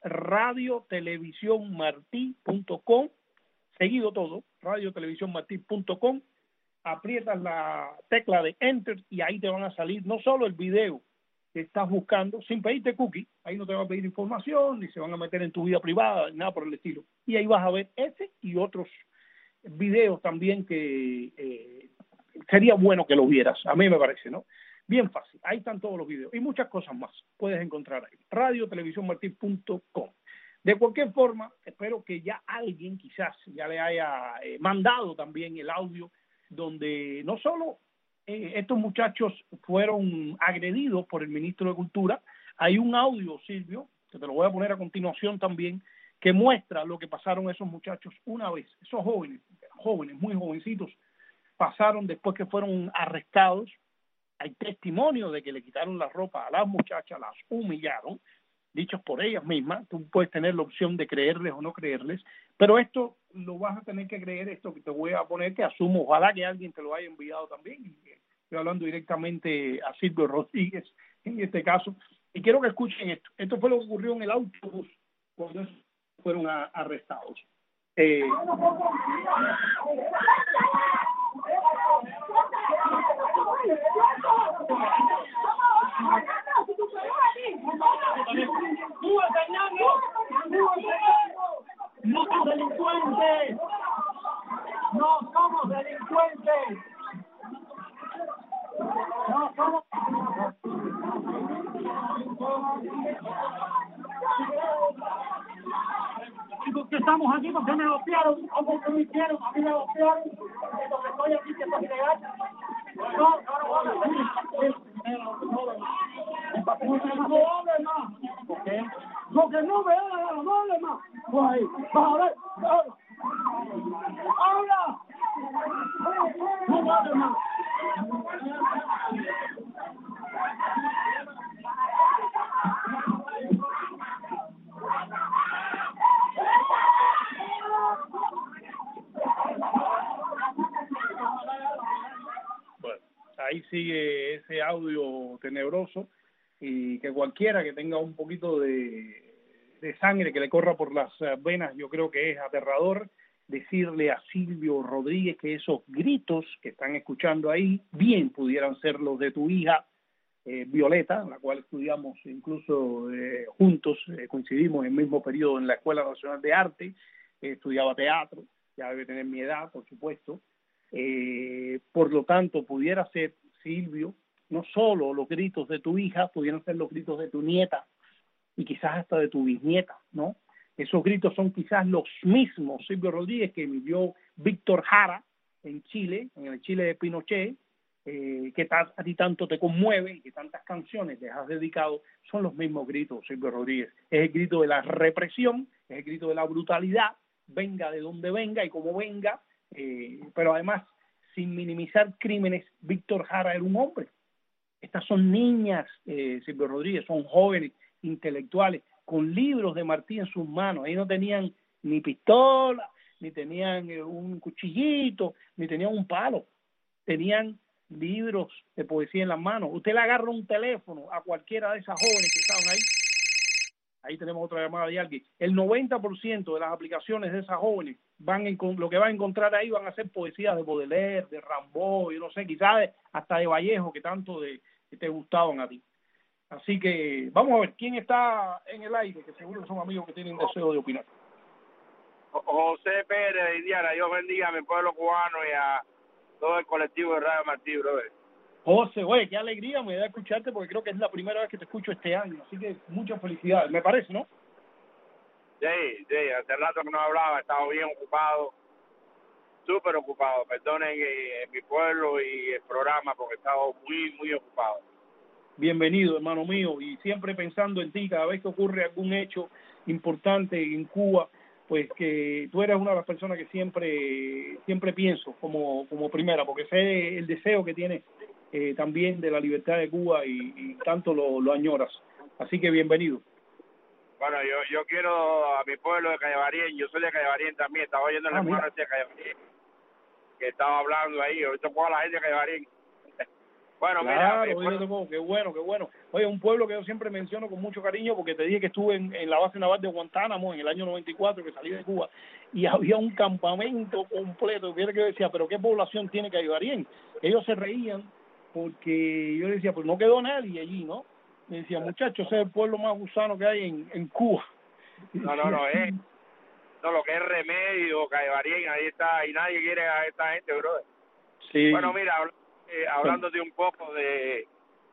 radiotelevisiónmartí.com, seguido todo, radiotelevisiónmartí.com, aprietas la tecla de Enter y ahí te van a salir no solo el video que estás buscando, sin pedirte cookie, ahí no te va a pedir información, ni se van a meter en tu vida privada, nada por el estilo. Y ahí vas a ver ese y otros videos también que sería bueno que los vieras, a mí me parece, ¿no? Bien fácil, ahí están todos los videos y muchas cosas más puedes encontrar ahí. radiotelevisiónmartir.com. De cualquier forma, espero que ya alguien quizás ya le haya mandado también el audio donde no solo estos muchachos fueron agredidos por el ministro de Cultura, hay un audio, Silvio, que te lo voy a poner a continuación también, que muestra lo que pasaron esos muchachos una vez. Esos jóvenes, muy jovencitos, pasaron después que fueron arrestados. Hay testimonio de que le quitaron la ropa a las muchachas, las humillaron, dichos por ellas mismas. Tú puedes tener la opción de creerles o no creerles, pero esto lo vas a tener que creer, esto que te voy a poner, que asumo, ojalá que alguien te lo haya enviado también. Estoy hablando directamente a Silvio Rodríguez en este caso, y quiero que escuchen esto. Esto fue lo que ocurrió en el autobús cuando fueron arrestados. No somos delincuentes. No somos delincuentes. No somos. Porque estamos aquí porque me golpearon, o porque me hicieron, a mí me golpearon, porque estoy aquí que estoy ilegal. Porque no me da la mole más. Pues, ahora. No vale más. Bueno, ahí sigue ese audio tenebroso, y que cualquiera que tenga un poquito de sangre que le corra por las venas, yo creo que es aterrador decirle a Silvio Rodríguez que esos gritos que están escuchando ahí bien pudieran ser los de tu hija Violeta, la cual estudiamos incluso juntos, coincidimos en el mismo periodo en la Escuela Nacional de Arte, estudiaba teatro, ya debe tener mi edad, por supuesto. Por lo tanto, pudiera ser, Silvio, no solo los gritos de tu hija, pudieran ser los gritos de tu nieta y quizás hasta de tu bisnieta, ¿no? Esos gritos son quizás los mismos, Silvio Rodríguez, que emitió Víctor Jara en Chile, en el Chile de Pinochet, que a ti tanto te conmueve y que tantas canciones les has dedicado, son los mismos gritos, Silvio Rodríguez. Es el grito de la represión, es el grito de la brutalidad, venga de donde venga y como venga, pero además, sin minimizar crímenes, Víctor Jara era un hombre. Estas son niñas, Silvio Rodríguez, son jóvenes, intelectuales, con libros de Martí en sus manos. Ahí no tenían ni pistola, ni tenían un cuchillito, ni tenían un palo. Tenían libros de poesía en las manos. Usted le agarra un teléfono a cualquiera de esas jóvenes que estaban ahí. Ahí tenemos otra llamada de alguien. El 90% de las aplicaciones de esas jóvenes lo que van a encontrar ahí van a ser poesías de Baudelaire, de Rimbaud, yo no sé, quizás hasta de Vallejo, que tanto que te gustaban a ti. Así que vamos a ver quién está en el aire, que seguro son amigos que tienen deseo de opinar. José Pérez de Indiana, Dios bendiga a mi pueblo cubano y a todo el colectivo de Radio Martí, brother. José, oye, qué alegría me da escucharte, porque creo que es la primera vez que te escucho este año, así que muchas felicidades, me parece, ¿no? Sí, hace rato que no hablaba, he estado bien ocupado, súper ocupado, perdonen mi pueblo y el programa porque he estado muy, muy ocupado. Bienvenido, hermano mío, y siempre pensando en ti, cada vez que ocurre algún hecho importante en Cuba, pues que tú eres una de las personas que siempre pienso como primera, porque sé el deseo que tienes también de la libertad de Cuba y tanto lo añoras. Así que bienvenido. Bueno, yo quiero a mi pueblo de Calle Barien, yo soy de Calle Barien también, estaba oyendo el hermano de Calle Barien, que estaba hablando ahí, ahorita pongo a la gente de Calle Barien. Bueno, claro, mira, qué bueno. Oye, un pueblo que yo siempre menciono con mucho cariño, porque te dije que estuve en la base naval de Guantánamo en el año 94, que salí de Cuba, y había un campamento completo, que yo decía, pero ¿qué población tiene Calle Barien? Ellos se reían, porque yo decía, pues no quedó nadie allí, ¿no? Me decía, muchachos, ese es el pueblo más gusano que hay en Cuba. No, lo que es Remedio, Calle Barien, ahí está, y nadie quiere a esta gente, brother. Sí. Bueno, mira, hablándote un poco de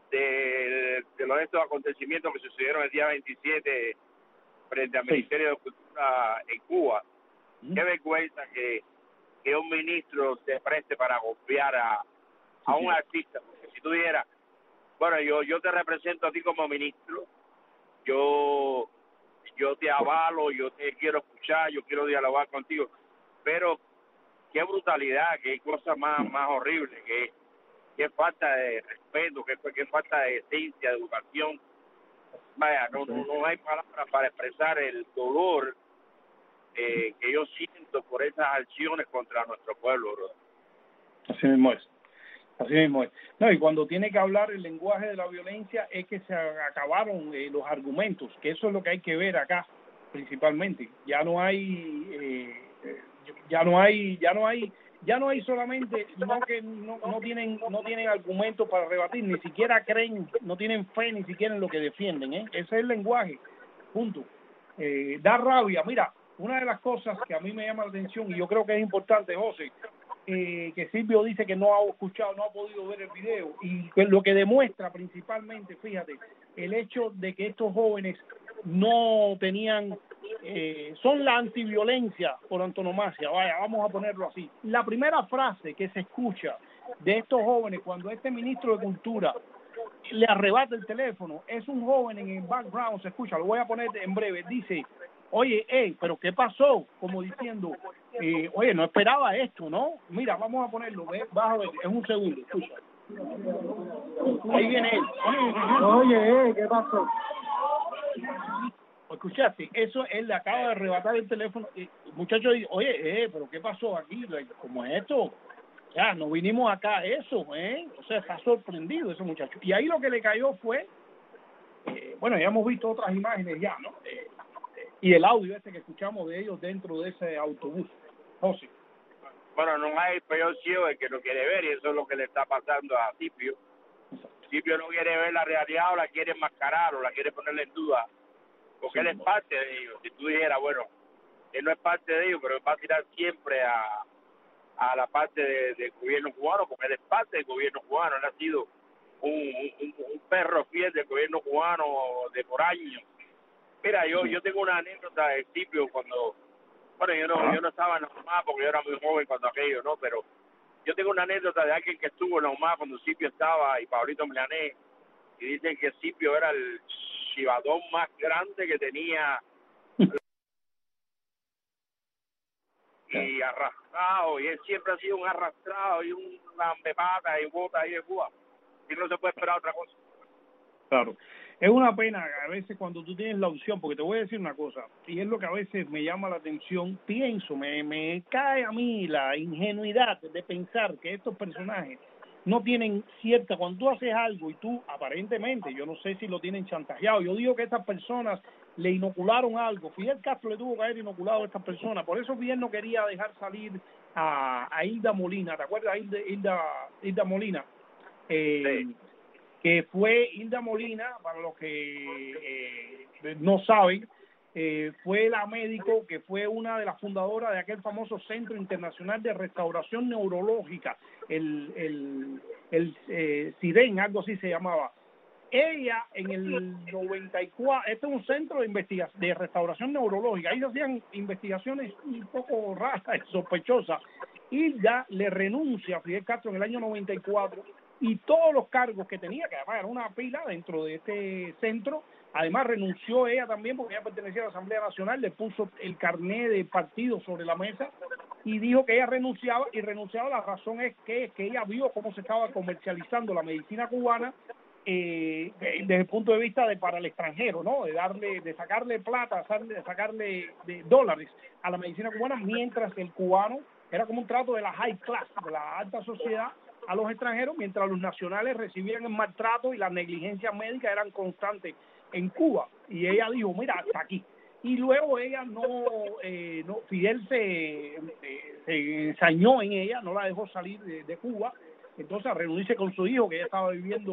de estos acontecimientos que sucedieron el día 27 frente al Ministerio de Cultura en Cuba. Qué vergüenza que un ministro se preste para golpear a un artista. Porque si tú dijeras, bueno, yo te represento a ti como ministro, yo te avalo, yo te quiero escuchar, yo quiero dialogar contigo, pero qué brutalidad, qué cosa más horrible, qué falta de respeto, qué falta de decencia, de educación. Vaya, no hay palabras para expresar el dolor que yo siento por esas acciones contra nuestro pueblo, bro. Así mismo es. No, y cuando tiene que hablar el lenguaje de la violencia es que se acabaron los argumentos, que eso es lo que hay que ver acá principalmente. Ya no hay solamente no tienen argumentos para rebatir, ni siquiera creen, no tienen fe ni siquiera en lo que defienden, Ese es el lenguaje, punto. Da rabia. Mira, una de las cosas que a mí me llama la atención y yo creo que es importante, José, que Silvio dice que no ha escuchado, no ha podido ver el video, y que lo que demuestra principalmente, fíjate, el hecho de que estos jóvenes no tenían, son la antiviolencia por antonomasia, vaya, vamos a ponerlo así. La primera frase que se escucha de estos jóvenes cuando este ministro de Cultura le arrebata el teléfono, es un joven en el background, se escucha, lo voy a poner en breve, dice, oye, pero ¿qué pasó? Como diciendo, oye, no esperaba esto, ¿no? Mira, vamos a ponerlo, vas a ver, es un segundo, escucha. Ahí viene él. Oye, ¿qué pasó? Escuchaste, eso él le acaba de arrebatar el teléfono. El muchacho dice, oye, pero ¿qué pasó aquí? ¿Cómo es esto? Ya, no vinimos acá a eso, O sea, está sorprendido ese muchacho. Y ahí lo que le cayó fue, bueno, ya hemos visto otras imágenes ya, ¿no? Y el audio que escuchamos de ellos dentro de ese autobús. José. Bueno, no hay peor ciego el que no quiere ver, y eso es lo que le está pasando a Scipio. Scipio no quiere ver la realidad, o la quiere enmascarar, o la quiere ponerle en duda, porque él es parte de ellos. Si tú dijeras, bueno, él no es parte de ellos, pero va a tirar siempre a la parte del gobierno cubano, porque él es parte del gobierno cubano, él ha sido un perro fiel del gobierno cubano de por años. Mira, yo tengo una anécdota de Scipio cuando, bueno, yo no estaba en la UMA porque yo era muy joven cuando aquello, ¿no? Pero yo tengo una anécdota de alguien que estuvo en la UMA cuando Scipio estaba y Pablito Milanés, y dicen que Scipio era el chivadón más grande que tenía y arrastrado, y él siempre ha sido un arrastrado y un lambepata y bota ahí de Cuba, y no se puede esperar otra cosa. Claro, es una pena a veces cuando tú tienes la opción, porque te voy a decir una cosa, y es lo que a veces me llama la atención, pienso, me cae a mí la ingenuidad de pensar que estos personajes no tienen cierta, cuando tú haces algo y tú aparentemente, yo no sé si lo tienen chantajeado, yo digo que estas personas le inocularon algo, Fidel Castro le tuvo que haber inoculado a estas personas, por eso Fidel no quería dejar salir a Hilda Molina, ¿te acuerdas Hilda Molina? Sí. Que fue Hilda Molina, para los que no saben, fue la médico que fue una de las fundadoras de aquel famoso Centro Internacional de Restauración Neurológica, el CIDEN, algo así se llamaba. Ella en el 94, este es un centro de investigación de restauración neurológica, ahí se hacían investigaciones un poco raras y sospechosas. Hilda le renuncia a Fidel Castro en el año 94 y todos los cargos que tenía, que además era una pila dentro de este centro, además renunció ella también porque ella pertenecía a la Asamblea Nacional, le puso el carné de partido sobre la mesa y dijo que ella renunciaba, la razón es que ella vio cómo se estaba comercializando la medicina cubana desde el punto de vista para el extranjero, ¿no? De sacarle plata, de sacarle de dólares a la medicina cubana, mientras el cubano era como un trato de la high class, de la alta sociedad, a los extranjeros, mientras los nacionales recibían el maltrato y las negligencias médicas eran constantes en Cuba. Y ella dijo, mira, hasta aquí. Y luego ella Fidel se ensañó en ella, no la dejó salir de Cuba, entonces a reunirse con su hijo, que ella estaba viviendo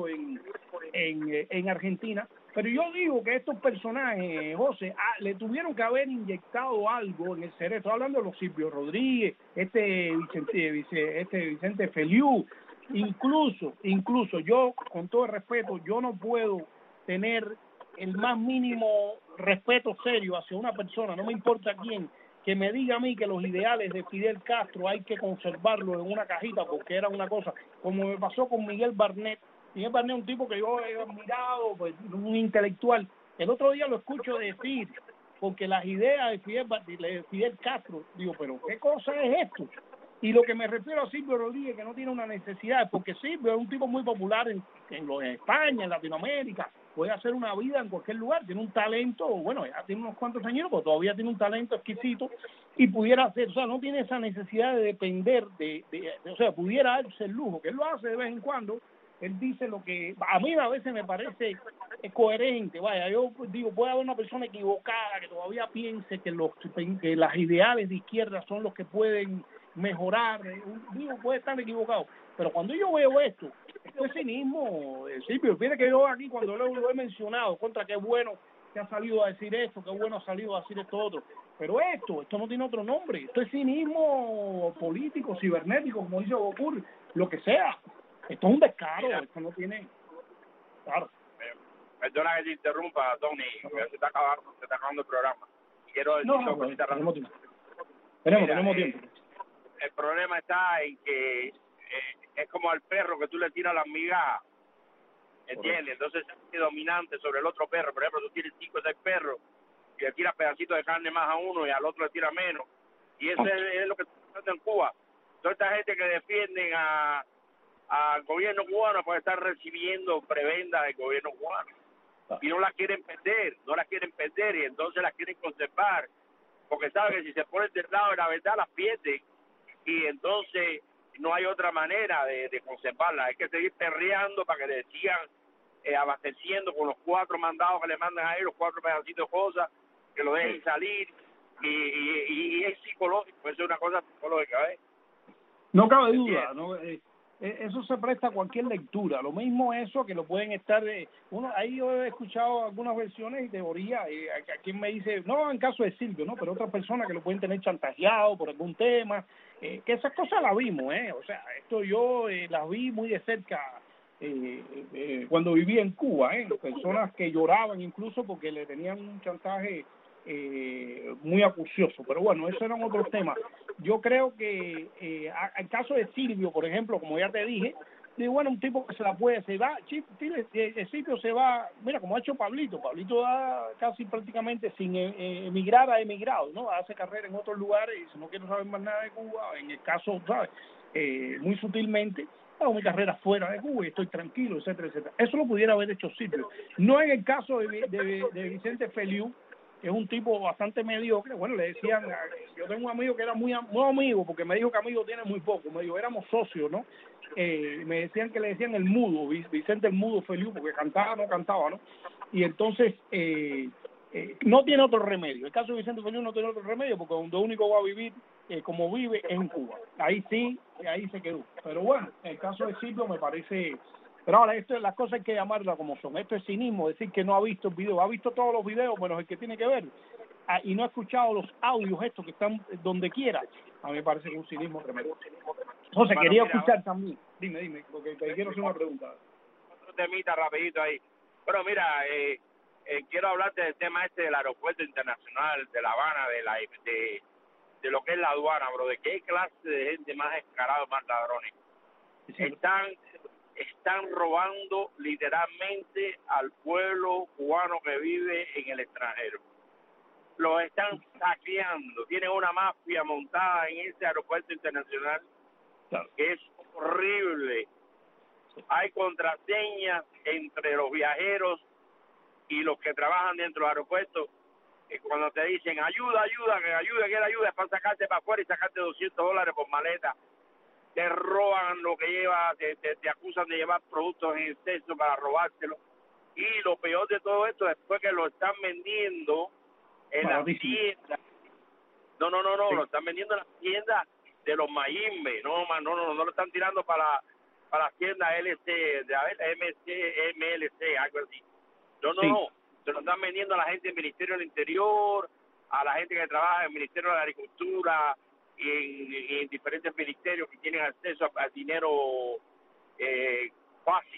en Argentina. Pero yo digo que estos personajes, José, le tuvieron que haber inyectado algo en el cerebro. Estoy hablando de los Silvio Rodríguez, Vicente Feliu, incluso yo, con todo el respeto, yo no puedo tener el más mínimo respeto serio hacia una persona, no me importa quién, que me diga a mí que los ideales de Fidel Castro hay que conservarlos en una cajita porque era una cosa, como me pasó con Miguel Barnett. Miguel Barnett es un tipo que yo he admirado, pues, un intelectual. El otro día lo escucho decir, porque las ideas de Fidel Castro, digo, pero ¿qué cosa es esto? Y lo que me refiero a Silvio Rodríguez, que no tiene una necesidad, porque Silvio es un tipo muy popular en España, en Latinoamérica, puede hacer una vida en cualquier lugar, tiene un talento, bueno, ya tiene unos cuantos años, pero todavía tiene un talento exquisito y pudiera hacer, o sea, no tiene esa necesidad de depender o sea, pudiera darse el lujo, que él lo hace de vez en cuando, él dice lo que a mí a veces me parece coherente, vaya, yo digo, puede haber una persona equivocada que todavía piense que las ideales de izquierda son los que pueden mejorar, digo, puede estar equivocado, pero cuando yo veo esto es cinismo, Silvio, fíjate que yo aquí cuando lo he mencionado, contra qué bueno que ha salido a decir esto, qué bueno ha salido a decir esto otro, pero esto no tiene otro nombre, esto es cinismo político, cibernético, como dice Goku, lo que sea, esto es un descaro, esto no tiene, claro. Perdona que te interrumpa, Tony, se está acabando el programa. Quiero decir tenemos tiempo. Tenemos tiempo. El problema está en que es como al perro que tú le tiras las migajas, ¿entiendes? Entonces es dominante sobre el otro perro. Por ejemplo, tú tienes 5 o 6 perros y le tiras pedacitos de carne más a uno y al otro le tiras menos. Y eso es lo que está pasando en Cuba. Toda esta gente que defienden al gobierno cubano puede estar recibiendo prebendas del gobierno cubano. Y no la quieren perder, y entonces la quieren conservar. Porque saben que si se ponen del lado de la verdad las pierden. Y entonces no hay otra manera de conservarla, hay que seguir perreando para que le sigan abasteciendo con los 4 mandados que le mandan ahí, los 4 pedacitos de cosas, que lo dejen salir, y es psicológico, eso es una cosa psicológica, ¿ves? No cabe duda, ¿no? Eso se presta a cualquier lectura, lo mismo eso que lo pueden estar, ahí yo he escuchado algunas versiones y teorías, a quien me dice, no en caso de Silvio, no, pero otras personas que lo pueden tener chantajeado por algún tema, que esas cosas las vimos, o sea, esto yo las vi muy de cerca cuando vivía en Cuba, personas que lloraban incluso porque le tenían un chantaje muy acucioso, pero bueno, eso eran otros temas. Yo creo que al caso de Silvio, por ejemplo, como ya te dije, bueno, un tipo que se la puede, Silvio se va, mira, como ha hecho Pablito da casi prácticamente sin emigrar, ha emigrado, ¿no? Hace carrera en otros lugares y si no quiere saber más nada de Cuba, en el caso, ¿sabes? Muy sutilmente, hago mi carrera fuera de Cuba y estoy tranquilo, etcétera, etcétera. Eso lo pudiera haber hecho Silvio. No en el caso de Vicente Feliu, que es un tipo bastante mediocre. Bueno, le decían, yo tengo un amigo que era muy amigo, porque me dijo que amigo tiene muy poco, me dijo, éramos socios, ¿no? Me decían que le decían el mudo, Vicente el mudo Feliu, porque no cantaba, ¿no? Y entonces, no tiene otro remedio. El caso de Vicente Feliu no tiene otro remedio, porque donde único va a vivir, como vive, es en Cuba. Ahí sí, ahí se quedó. Pero bueno, el caso de Silvio me parece... Pero ahora, las cosas hay que llamarlas como son. Esto es cinismo, decir que no ha visto el video. Ha visto todos los videos, menos el que tiene que ver. Y no ha escuchado los audios estos que están donde quiera. A mí me parece que es un cinismo tremendo. José, bueno, quería escuchar también. Dime, porque te quiero hacer una pregunta. Otro temita rapidito ahí. Bueno, mira, quiero hablarte del tema del aeropuerto internacional de La Habana, de lo que es la aduana, bro. De qué clase de gente más descarada, más ladrones. Sí. Están robando literalmente al pueblo cubano que vive en el extranjero. Los están saqueando. Tienen una mafia montada en ese aeropuerto internacional que es horrible. Hay contraseñas entre los viajeros y los que trabajan dentro del aeropuerto. Cuando te dicen ayuda, es para sacarte para afuera y sacarte $200 por maleta. Te roban lo que lleva, te acusan de llevar productos en exceso para robárselo. Y lo peor de todo esto, después que lo están vendiendo en las tiendas. No, lo están vendiendo en las tiendas de los Mayimbe. No lo están tirando para las tiendas MLC, algo así. No. Se lo están vendiendo a la gente del Ministerio del Interior, a la gente que trabaja en el Ministerio de la Agricultura, y en diferentes ministerios que tienen acceso a dinero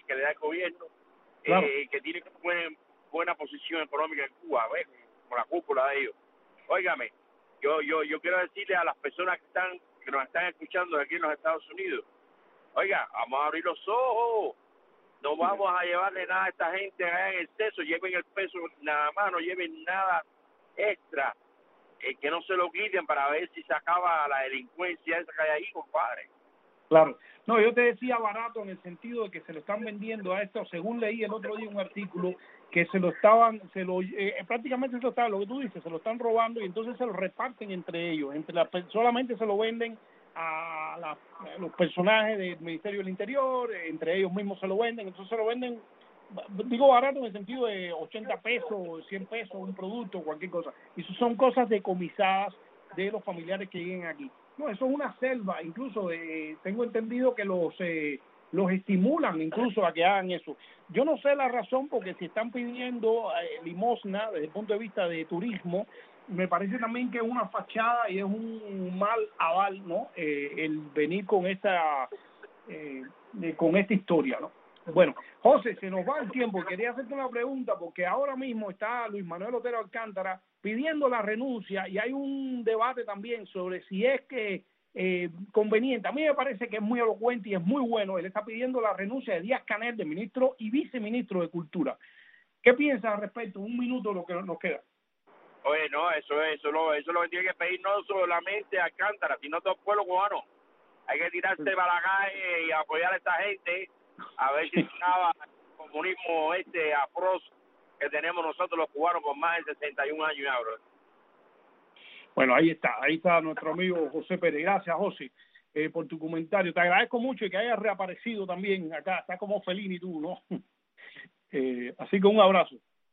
que le da el gobierno, Claro. que tiene buena posición económica en Cuba, ¿ves? Con la cúpula de ellos. Óigame, yo quiero decirle a las personas que nos están escuchando aquí en los Estados Unidos, oiga, vamos a abrir los ojos, no vamos a llevarle nada a esta gente allá en exceso, lleven el peso nada más, no lleven nada extra, que no se lo quiten para ver si se acaba la delincuencia esa que hay ahí, compadre. Claro. No, yo te decía barato en el sentido de que se lo están vendiendo a esto, según leí el otro día un artículo, que prácticamente lo que tú dices, se lo están robando y entonces se lo reparten entre ellos, solamente se lo venden a los personajes del Ministerio del Interior, entre ellos mismos se lo venden, entonces se lo venden, digo barato en el sentido de 80 pesos, 100 pesos, un producto, cualquier cosa, y eso son cosas decomisadas de los familiares que lleguen aquí. No, eso es una selva, incluso tengo entendido que los estimulan incluso a que hagan eso. Yo no sé la razón, porque si están pidiendo limosna desde el punto de vista de turismo, me parece también que es una fachada y es un mal aval, ¿no? El venir con esta historia, ¿no? Bueno, José, se nos va el tiempo. Quería hacerte una pregunta, porque ahora mismo está Luis Manuel Otero Alcántara pidiendo la renuncia y hay un debate también sobre si es que conveniente. A mí me parece que es muy elocuente y es muy bueno. Él está pidiendo la renuncia de Díaz-Canel, de ministro y viceministro de Cultura. ¿Qué piensas al respecto? Un minuto lo que nos queda. Oye, no, eso es lo que tiene que pedir no solamente Alcántara, sino todo el pueblo cubano. Hay que tirarse para la calle y apoyar a esta gente, a ver si acaba el comunismo atroz que tenemos nosotros los cubanos por más de 61 años ya, bro. Bueno, ahí está nuestro amigo José Pérez. Gracias, José, por tu comentario. Te agradezco mucho y que hayas reaparecido también acá. Está como Felín y tú, ¿no? Así que un abrazo.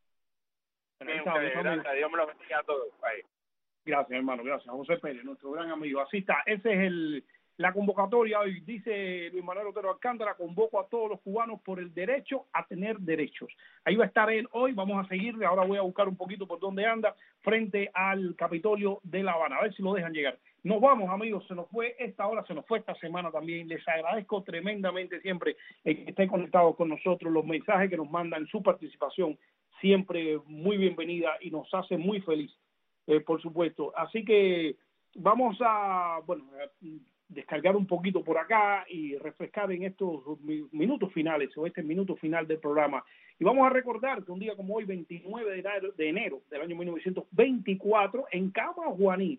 Bien, gracias, Dios me lo bendiga a todos. Bye. Gracias, hermano, gracias. José Pérez, nuestro gran amigo. Así está, esa es la convocatoria hoy. Dice Luis Manuel Otero Alcántara: convoco a todos los cubanos por el derecho a tener derechos. Ahí va a estar él hoy, vamos a seguirle. Ahora voy a buscar un poquito por dónde anda, frente al Capitolio de La Habana, a ver si lo dejan llegar. Nos vamos, amigos, se nos fue esta hora, se nos fue esta semana también. Les agradezco tremendamente siempre que estén conectados con nosotros, los mensajes que nos mandan, su participación, siempre muy bienvenida y nos hace muy feliz, por supuesto. Así que vamos a descargar un poquito por acá y refrescar en estos minutos finales, o este minuto final del programa. Y vamos a recordar que un día como hoy, 29 de enero del año 1924, en Camajuaní,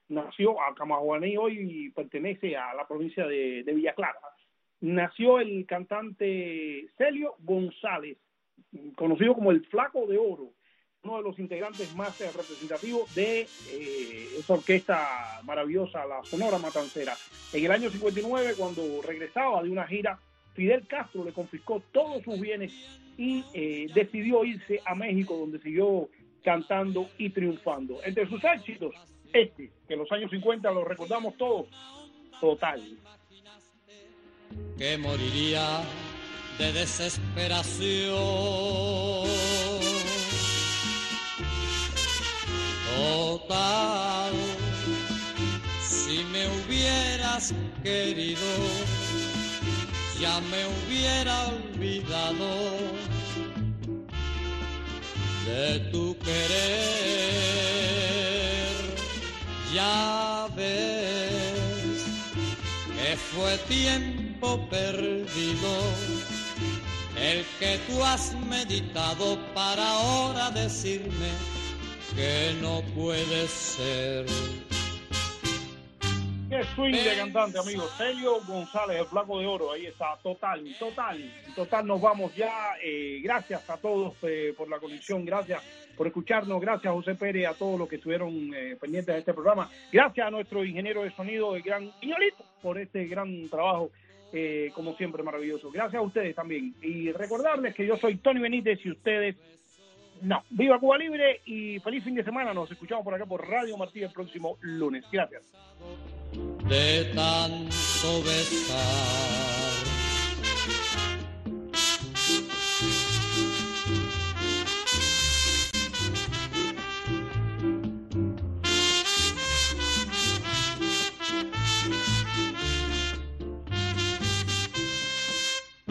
Camajuaní hoy pertenece a la provincia de Villa Clara, nació el cantante Celio González, conocido como el Flaco de Oro, uno de los integrantes más representativos de esa orquesta maravillosa, la Sonora Matancera. En el año 59, cuando regresaba de una gira, Fidel Castro le confiscó todos sus bienes y decidió irse a México, donde siguió cantando y triunfando. Entre sus éxitos, que en los años 50 lo recordamos todos, Total. Que moriría de desesperación. Total, si me hubieras querido, ya me hubiera olvidado de tu querer. Ya ves que fue tiempo perdido el que tú has meditado para ahora decirme que no puede ser. Qué swing de cantante, amigo. Celio González, el Flaco de Oro. Ahí está, total. Nos vamos ya. Gracias a todos por la conexión. Gracias por escucharnos. Gracias, José Pérez, a todos los que estuvieron pendientes de este programa. Gracias a nuestro ingeniero de sonido, el gran Iñolito, por este gran trabajo, como siempre, maravilloso. Gracias a ustedes también. Y recordarles que yo soy Tony Benítez y ustedes... No, viva Cuba Libre y feliz fin de semana. Nos escuchamos por acá por Radio Martí el próximo lunes. Gracias. De tanto besar.